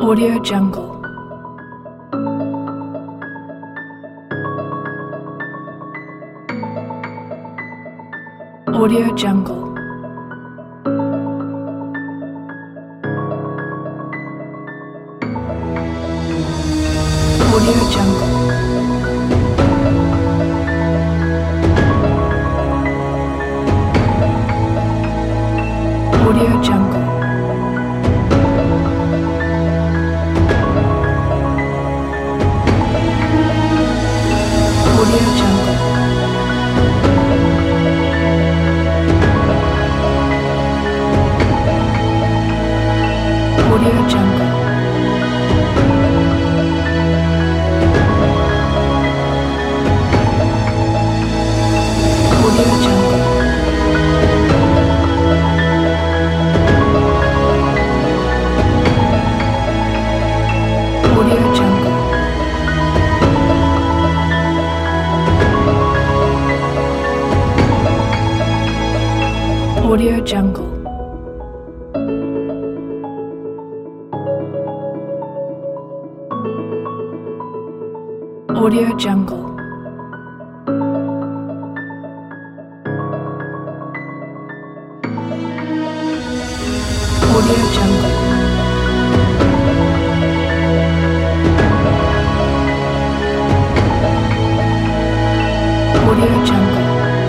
Audio Jungle. Audio Jungle. Audio Jungle. Audio Jungle. Audio Jungle. Audio Jungle. Audio Jungle. Audio Jungle. Audio Jungle. Audio Jungle. Audio Jungle. Audio Jungle.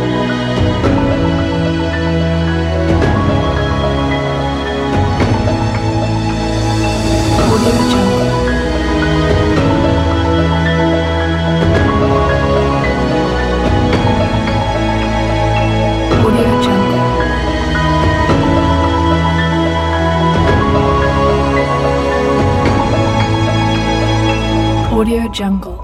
Audio Jungle. Audio Jungle. Audio Jungle.